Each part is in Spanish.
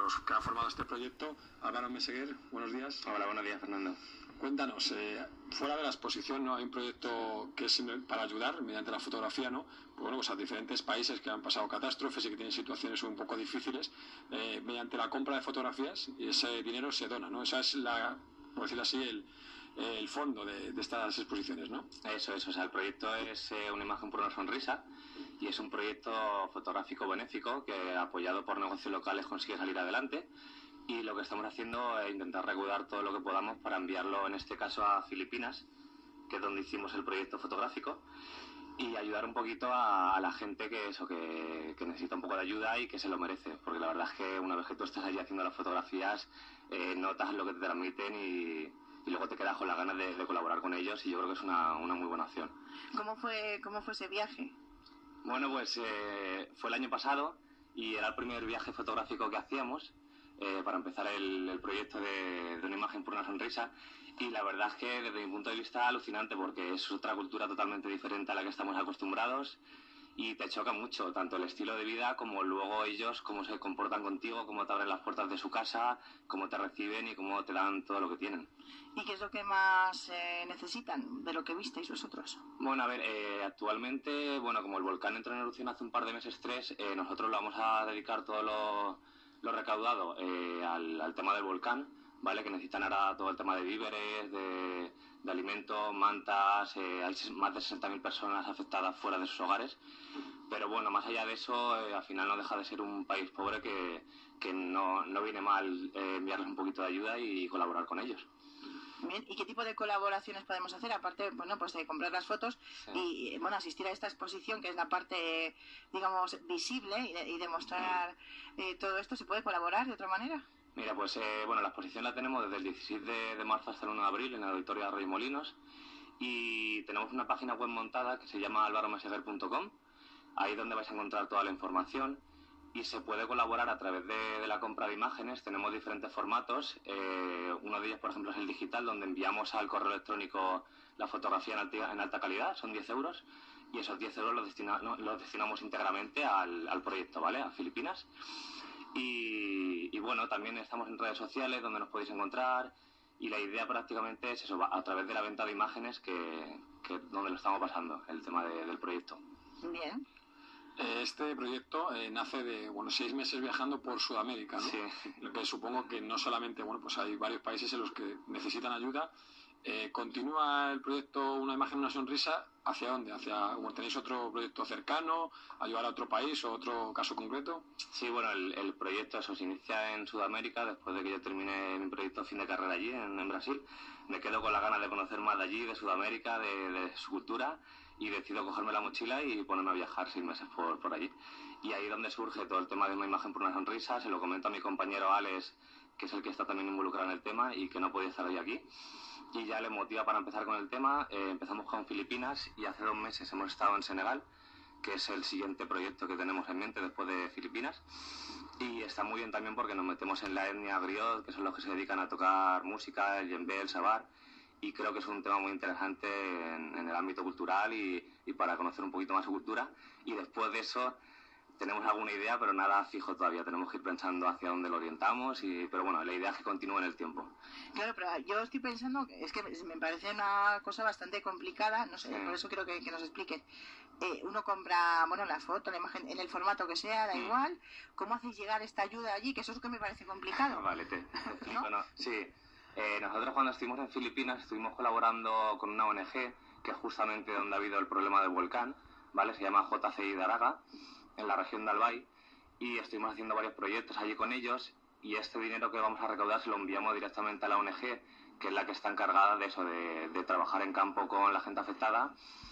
los que ha formado este proyecto. Álvaro Meseguer, buenos días. Hola, buenos días, Fernando. Cuéntanos, fuera de la exposición, ¿no? Hay un proyecto que es para ayudar mediante la fotografía, ¿no? Pues bueno, pues a diferentes países que han pasado catástrofes y que tienen situaciones un poco difíciles, mediante la compra de fotografías, y ese dinero se dona, ¿no? Esa es por decirlo así, el fondo de estas exposiciones, ¿no? Eso es, o sea, el proyecto es Una imagen por una sonrisa, y es un proyecto fotográfico benéfico que, apoyado por negocios locales, consigue salir adelante. Y lo que estamos haciendo es intentar recaudar todo lo que podamos para enviarlo, en este caso, a Filipinas, que es donde hicimos el proyecto fotográfico, y ayudar un poquito a la gente que necesita un poco de ayuda y que se lo merece, porque la verdad es que una vez que tú estás allí haciendo las fotografías, notas lo que te transmiten y luego te quedas con las ganas de colaborar con ellos, y yo creo que es una muy buena opción. ¿Cómo fue ese viaje? Bueno, pues fue el año pasado y era el primer viaje fotográfico que hacíamos para empezar el proyecto de Una imagen por una sonrisa, y la verdad es que desde mi punto de vista alucinante, porque es otra cultura totalmente diferente a la que estamos acostumbrados y te choca mucho, tanto el estilo de vida como luego ellos, cómo se comportan contigo, cómo te abren las puertas de su casa, cómo te reciben y cómo te dan todo lo que tienen. ¿Y qué es lo que más necesitan de lo que visteis vosotros? Bueno, a ver, actualmente, como el volcán entró en erupción hace un par de meses, 3, nosotros lo vamos a dedicar todo lo recaudado al tema del volcán, ¿vale? Que necesitan ahora todo el tema de víveres, de alimentos, mantas, hay más de 60.000 personas afectadas fuera de sus hogares, pero bueno, más allá de eso, al final no deja de ser un país pobre que no viene mal enviarles un poquito de ayuda y colaborar con ellos. Bien, ¿y qué tipo de colaboraciones podemos hacer? Aparte, pues de comprar las fotos, sí, y asistir a esta exposición, que es la parte, digamos, visible, y demostrar todo esto. ¿Se puede colaborar de otra manera? Mira, pues la exposición la tenemos desde el 16 de marzo hasta el 1 de abril en el Auditorio de Arroyomolinos, y tenemos una página web montada que se llama alvaromeseguer.com. Ahí es donde vais a encontrar toda la información, y se puede colaborar a través de la compra de imágenes. Tenemos diferentes formatos, uno de ellos, por ejemplo, es el digital, donde enviamos al correo electrónico la fotografía en alta calidad, son 10 euros, y esos 10 euros los destinamos íntegramente al proyecto, ¿vale? A Filipinas. Y bueno, también estamos en redes sociales donde nos podéis encontrar, y la idea prácticamente es eso, a través de la venta de imágenes, que donde lo estamos pasando, el tema del proyecto. Bien. Este proyecto nace de 6 meses viajando por Sudamérica, ¿no? Sí. Lo que supongo que no solamente, pues hay varios países en los que necesitan ayuda. ¿Continúa el proyecto Una imagen, una sonrisa? ¿Hacia dónde? ¿Tenéis otro proyecto cercano? ¿Ayudar a otro país o otro caso concreto? Sí, el proyecto se inicia en Sudamérica. Después de que yo termine mi proyecto fin de carrera allí, en Brasil, me quedo con las ganas de conocer más de allí, de Sudamérica, de su cultura, y decido cogerme la mochila y ponerme a viajar 6 meses por allí. Y ahí es donde surge todo el tema de Una imagen por una sonrisa. Se lo comento a mi compañero Alex, que es el que está también involucrado en el tema y que no podía estar hoy aquí, y ya le motiva para empezar con el tema. Empezamos con Filipinas y hace 2 meses hemos estado en Senegal, que es el siguiente proyecto que tenemos en mente después de Filipinas, y está muy bien también porque nos metemos en la etnia griot, que son los que se dedican a tocar música, el djembe, el sabar, y creo que es un tema muy interesante en el ámbito cultural y para conocer un poquito más su cultura. Y después de eso tenemos alguna idea, pero nada fijo todavía. Tenemos que ir pensando hacia dónde lo orientamos, pero la idea es que continúe en el tiempo. Claro, pero yo estoy pensando, es que me parece una cosa bastante complicada, no sé, por eso quiero que nos expliquen. Uno compra, la foto, la imagen, en el formato que sea, da igual. ¿Cómo hacéis llegar esta ayuda allí? Que eso es lo que me parece complicado. Vale, te explico, ¿no? Sí. Nosotros, cuando estuvimos en Filipinas, estuvimos colaborando con una ONG, que es justamente donde ha habido el problema del volcán, ¿vale? Se llama JCI Daraga, en la región de Albay, y estuvimos haciendo varios proyectos allí con ellos, y este dinero que vamos a recaudar se lo enviamos directamente a la ONG, que es la que está encargada de eso, de trabajar en campo con la gente afectada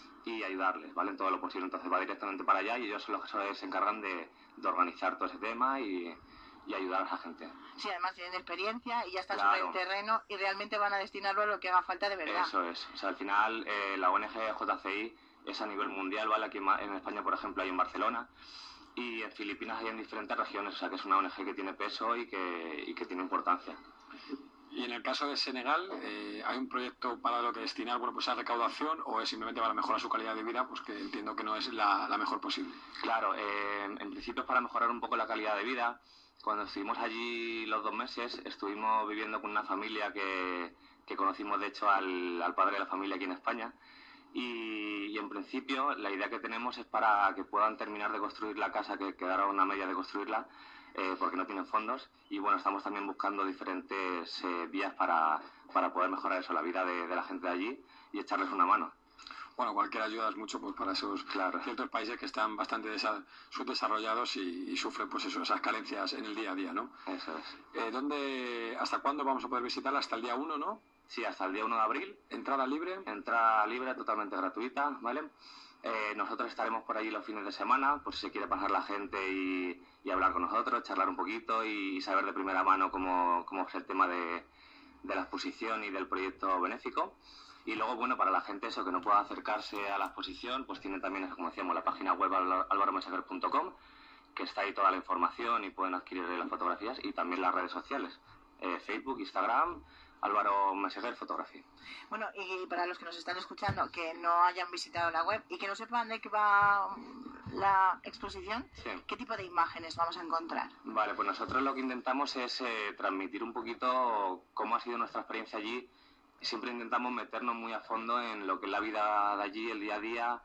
y ayudarles, ¿vale? En todo lo posible. Entonces va directamente para allá, y ellos son los que se encargan de organizar todo ese tema y ayudar a esa gente. Sí, además tienen experiencia y ya están Claro. sobre el terreno, y realmente van a destinarlo a lo que haga falta de verdad. Eso es. O sea, al final la ONG JCI es a nivel mundial, ¿vale? Aquí en España, por ejemplo, hay en Barcelona, y en Filipinas hay en diferentes regiones. O sea, que es una ONG que tiene peso y que tiene importancia. Y en el caso de Senegal, ¿hay un proyecto para lo que destinar a recaudación, o es simplemente para mejorar su calidad de vida, pues que entiendo que no es la mejor posible? Claro, en principio es para mejorar un poco la calidad de vida. Cuando estuvimos allí los 2 meses, estuvimos viviendo con una familia que conocimos, de hecho, al padre de la familia aquí en España. Y en principio la idea que tenemos es para que puedan terminar de construir la casa, que quedaron a media de construirla, porque no tienen fondos. Y bueno, estamos también buscando diferentes vías para poder mejorar eso, la vida de la gente de allí y echarles una mano. Bueno, cualquier ayuda es mucho pues para esos ciertos países que están bastante subdesarrollados y sufren pues eso, esas carencias en el día a día, ¿no? Eso es. ¿Hasta cuándo vamos a poder visitarla? Hasta el día 1, ¿no? Sí, hasta el día 1 de abril. ¿Entrada libre? Entrada libre, totalmente gratuita, ¿vale? Nosotros estaremos por allí los fines de semana, por si se quiere pasar la gente y hablar con nosotros, charlar un poquito y saber de primera mano cómo es el tema de la exposición y del proyecto benéfico. Y luego, bueno, para la gente eso que no pueda acercarse a la exposición, pues tiene también, como decíamos, la página web alvaromeseguer.com, que está ahí toda la información y pueden adquirir las fotografías, y también las redes sociales, Facebook, Instagram, Álvaro Meseguer Fotografía. Bueno, y para los que nos están escuchando, que no hayan visitado la web y que no sepan de qué va la exposición, sí. ¿Qué tipo de imágenes vamos a encontrar? Vale, pues nosotros lo que intentamos es transmitir un poquito cómo ha sido nuestra experiencia allí. Siempre intentamos meternos muy a fondo en lo que es la vida de allí, el día a día,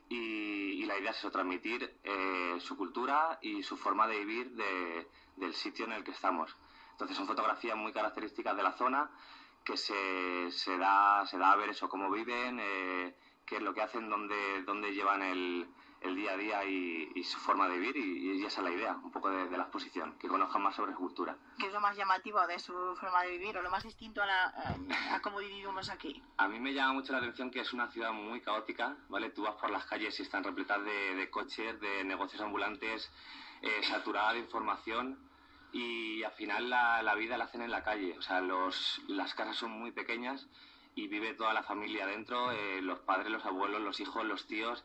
y la idea es eso, transmitir su cultura y su forma de vivir del sitio en el que estamos. Entonces son fotografías muy características de la zona, que se da a ver eso, cómo viven, qué es lo que hacen, dónde llevan el día a día y su forma de vivir, y esa es la idea, un poco de la exposición, que conozcan más sobre su cultura. ¿Qué es lo más llamativo de su forma de vivir o lo más distinto a cómo vivimos aquí? A mí me llama mucho la atención que es una ciudad muy caótica, ¿vale? Tú vas por las calles y están repletas de coches, de negocios ambulantes, saturada de información, y al final la vida la hacen en la calle. O sea, las casas son muy pequeñas y vive toda la familia dentro, los padres, los abuelos, los hijos, los tíos,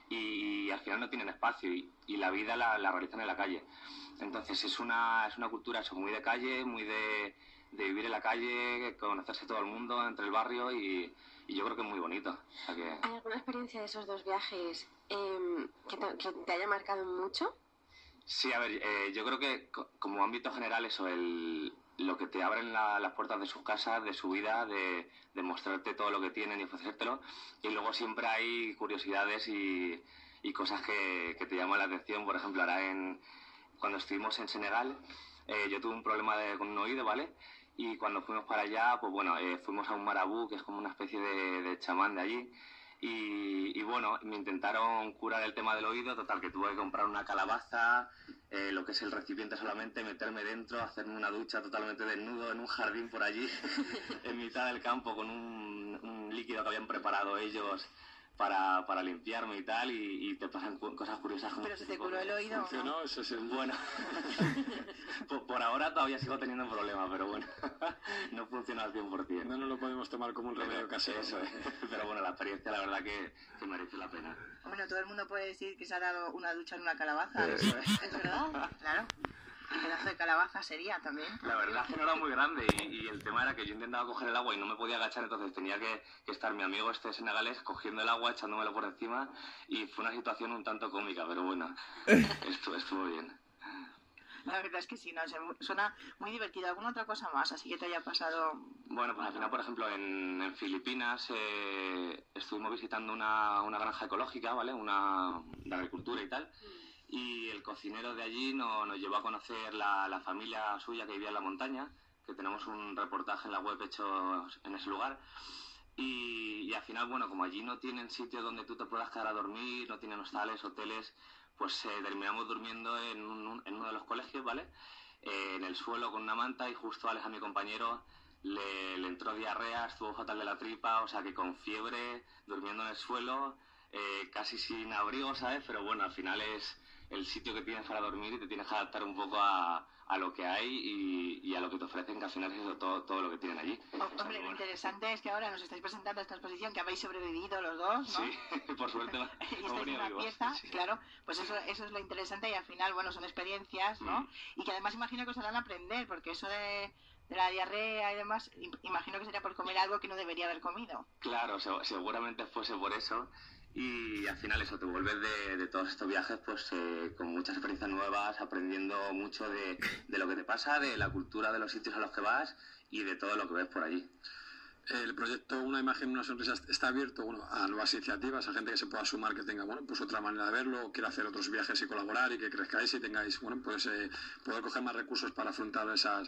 y al final no tienen espacio y la vida la realizan en la calle. Entonces es una cultura eso, muy de calle, muy de vivir en la calle, conocerse todo el mundo entre el barrio, y yo creo que es muy bonito. O sea que... ¿Hay alguna experiencia de esos 2 viajes que te haya marcado mucho? Sí, a ver, yo creo que como ámbito general eso, lo que te abren las puertas de sus casas, de su vida, de mostrarte todo lo que tienen y ofrecértelo, y luego siempre hay curiosidades y cosas que te llaman la atención. Por ejemplo, ahora cuando estuvimos en Senegal, yo tuve un problema con un oído, ¿vale? Y cuando fuimos para allá, pues bueno, fuimos a un marabú, que es como una especie de chamán de allí, y bueno, me intentaron curar el tema del oído, total, que tuve que comprar una calabaza, lo que es el recipiente solamente, meterme dentro, hacerme una ducha totalmente desnudo en un jardín por allí, en mitad del campo, con un líquido que habían preparado ellos para limpiarme y tal, y te pasan cosas curiosas. ¿Pero se te curó el oído? ¿Funcionó? Eso es bueno. por ahora todavía sigo teniendo problemas, pero bueno, no funciona al 100%. No nos lo podemos tomar como un remedio casero. Eso es. Pero bueno, la experiencia la verdad que merece la pena. Bueno, todo el mundo puede decir que se ha dado una ducha en una calabaza. Eso es. ¿Es verdad? Claro. Un pedazo de calabaza sería también. La verdad es que no era muy grande y el tema era que yo intentaba coger el agua y no me podía agachar, entonces tenía que estar mi amigo senegalés cogiendo el agua, echándomelo por encima, y fue una situación un tanto cómica, pero bueno, estuvo bien. La verdad es que sí, no, suena muy divertido. ¿Alguna otra cosa más así que te haya pasado? Bueno, pues al final, por ejemplo, en Filipinas estuvimos visitando una granja ecológica, ¿vale? De agricultura y tal. Y el cocinero de allí nos llevó a conocer la familia suya que vivía en la montaña, que tenemos un reportaje en la web hecho en ese lugar. Y al final, bueno, como allí no tienen sitio donde tú te puedas quedar a dormir, no tienen hostales, hoteles, pues terminamos durmiendo en uno de los colegios, ¿vale? En el suelo con una manta, y justo a mi compañero le entró diarrea, estuvo fatal de la tripa, o sea que con fiebre, durmiendo en el suelo, casi sin abrigo, ¿sabes? Pero bueno, al final es el sitio que tienes para dormir y te tienes que adaptar un poco a lo que hay y a lo que te ofrecen, que al final es eso, todo lo que tienen allí. Hombre, lo interesante es que ahora nos estáis presentando esta exposición, que habéis sobrevivido los dos, ¿no? Sí, por suerte. Y estáis en una fiesta, sí. Claro, pues eso es lo interesante, y al final, bueno, son experiencias, ¿no? Y que además imagino que os harán aprender, porque eso de la diarrea y demás, imagino que sería por comer algo que no debería haber comido. Claro, seguramente fuese por eso. y al final eso, te vuelves de todos estos viajes pues con muchas experiencias nuevas, aprendiendo mucho de lo que te pasa, de la cultura de los sitios a los que vas y de todo lo que ves por allí. El proyecto Una imagen, una sonrisa está abierto a nuevas iniciativas, a gente que se pueda sumar, que tenga pues otra manera de verlo, quiera hacer otros viajes y colaborar y que crezcáis y tengáis pues poder coger más recursos para afrontar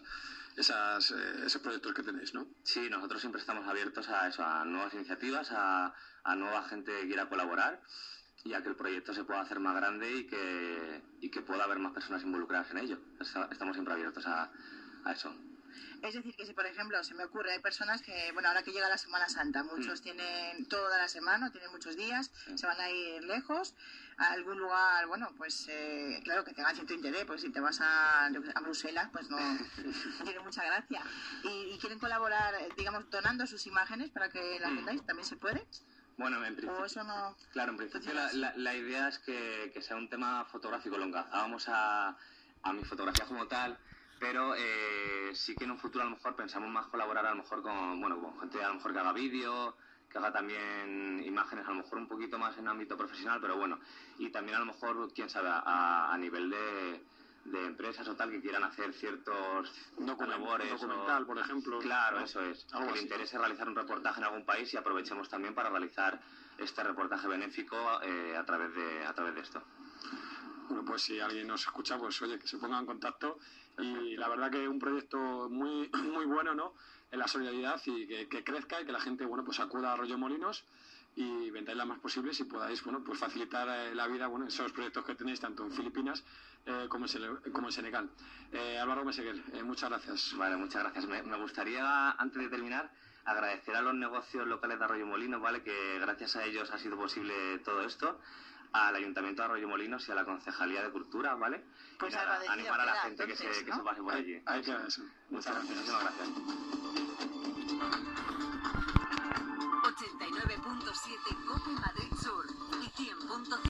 esos proyectos que tenéis, ¿no? Sí, nosotros siempre estamos abiertos a eso, a nuevas iniciativas, a nueva gente que quiera colaborar y a que el proyecto se pueda hacer más grande y que pueda haber más personas involucradas en ello. Estamos siempre abiertos a eso. Es decir, que si por ejemplo se me ocurre, hay personas que, bueno, ahora que llega la Semana Santa, muchos tienen toda la semana, tienen muchos días, se van a ir lejos, a algún lugar, bueno, pues claro, que tenga cierto interés, pues si te vas a Bruselas, pues no tiene mucha gracia. Y quieren colaborar, digamos, donando sus imágenes para que las vendáis, ¿también se puede? Bueno, en principio, ¿O eso no? Claro, en principio la idea es que sea un tema fotográfico, lo engazábamos a mi fotografía como tal, pero sí que en un futuro a lo mejor pensamos más colaborar a lo mejor con gente a lo mejor que haga vídeo, que haga también imágenes a lo mejor un poquito más en ámbito profesional, pero bueno, y también a lo mejor, quién sabe, a nivel de empresas o tal que quieran hacer ciertos labores documental, por ejemplo. Claro, eso es. Algo que le así. interese realizar un reportaje en algún país y aprovechemos también para realizar este reportaje benéfico a través de esto. Bueno, pues si alguien nos escucha, pues oye, que se ponga en contacto. Y la verdad que un proyecto muy muy bueno, ¿no? En la solidaridad y que crezca y que la gente, bueno, pues acuda a Arroyomolinos y vendáis las más posibles y podáis, bueno, pues facilitar la vida, bueno, esos proyectos que tenéis tanto en Filipinas como en Senegal. Álvaro Meseguer, muchas gracias. Vale, muchas gracias. Me gustaría, antes de terminar, agradecer a los negocios locales de Arroyomolinos, ¿vale? Que gracias a ellos ha sido posible todo esto, al Ayuntamiento de Arroyomolinos y a la Concejalía de Cultura, ¿vale? Pues y nada, animar a la gente entonces, que se pase por allí. Hay que eso. Muchas gracias. Muchísimas gracias. 89.7 Cope Madrid Sur y 100.5